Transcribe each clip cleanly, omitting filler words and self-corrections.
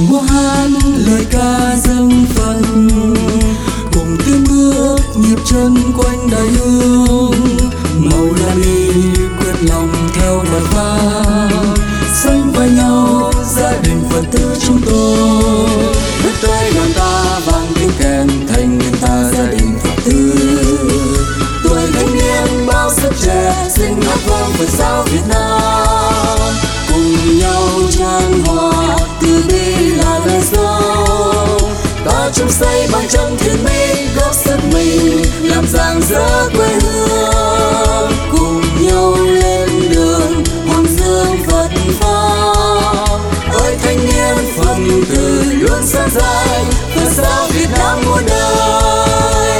cùng múa hát lời ca dâng phần, cùng tiến bước nhịp chân quanh đại hương. Màu la ly quyết lòng theo lời ca, sánh vai nhau gia đình Phật tử chúng tôi. Bước tới đoàn ta vang tiếng kèn thanh niên ta gia đình Phật tử. Tuổi thanh niên bao sức trẻ sinh hát vang Phật giáo Việt Nam. Cùng nhau chan hòa từ bi là lời dấu, ta chung xây bằng chân thiện mỹ góp sức mình làm rạng rỡ quê hương. Cùng nhau lên đường hoàng dương Phật pháp, ơi thanh niên Phật tử luôn sáng dài Phật giáo Việt Nam muôn đời.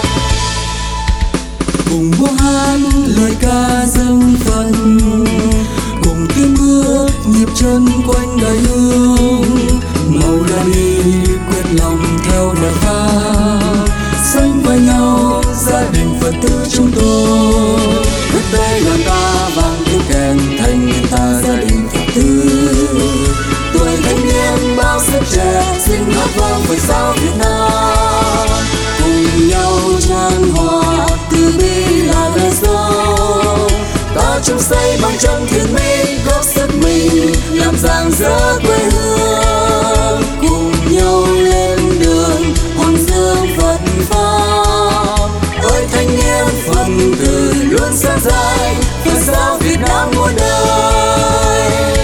Cùng múa hát lời ca dâng phần, cùng tiến bước nhịp chân quanh đại hương. Màu la ly quyết lòng theo lời ca, sánh vai nhau gia đình Phật tử chúng tôi. Bước tới đoàn ta vang tiếng kèn thanh niên ta gia đình Phật tử. Tuổi thanh niên bao sức trẻ sinh hát vang Phật giáo Việt Nam. Cùng nhau chan hòa từ bi là lời dấu, ta chung xây bằng chân thiện mỹ góp sức mình làm rạng rỡ quê hương. Cùng nhau lên đường hoàng dương Phật pháp, ơi thanh niên Phật tử luôn sáng dài Phật giáo Việt Nam muôn đời.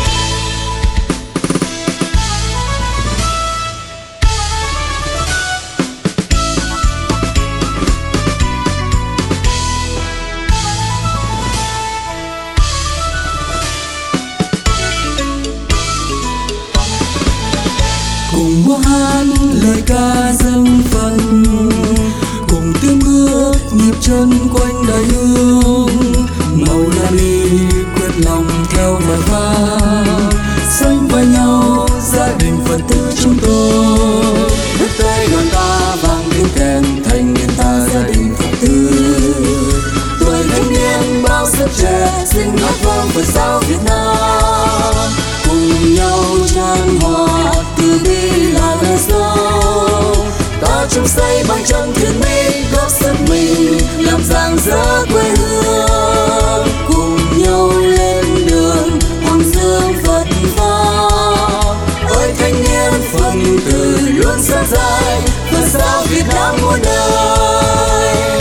Cùng múa hát lời ca dâng phần, cùng tiến bước nhịp chân quanh đại hương. Màu la ly quyết lòng theo lời ca, sánh vai nhau gia đình Phật tử chúng tôi. Bước tới đoàn ta vang tiếng kèn thanh niên ta gia đình Phật tử. Tuổi thanh niên bao sức trẻ sinh hát vang Phật giáo Việt Nam. Cùng nhau chan hòa từ bi là lời dấu, ta chung xây bằng chân thiện mỹ góp sức mình làm rạng rỡ quê hương. Cùng nhau lên đường hoàng dương Phật pháp, ơi thanh niên Phật tử luôn sáng dài Phật giáo Việt Nam muôn đời.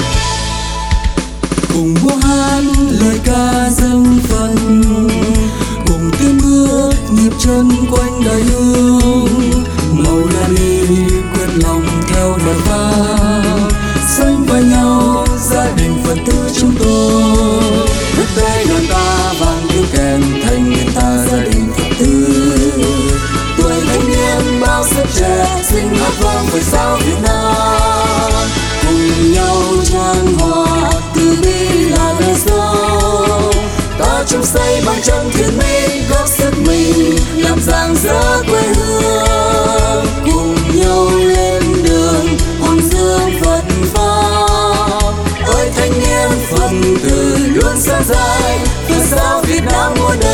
Cùng múa hát lời ca dâng phần, cùng tiến bước nhịp chân quanh đại hương. Màu la ly quyết lòng theo lời ca, sánh vai nhau gia đình Phật tử chúng tôi. Bước tới đoàn ta vang tiếng kèn thanh niên ta gia đình Phật tử. Tuổi thanh niên bao sức trẻ sinh hát vang Phật giáo Việt Nam. Cùng nhau chan hòa từ bi là lời dấu, ta chung xây bằng chân thiện mỹ góp sức mình làm rạng rỡ quê hương. Cùng nhau lên đường hoàng dương Phật pháp, ơi thanh niên Phật tử luôn sáng dài Phật giáo Việt Nam muôn đời.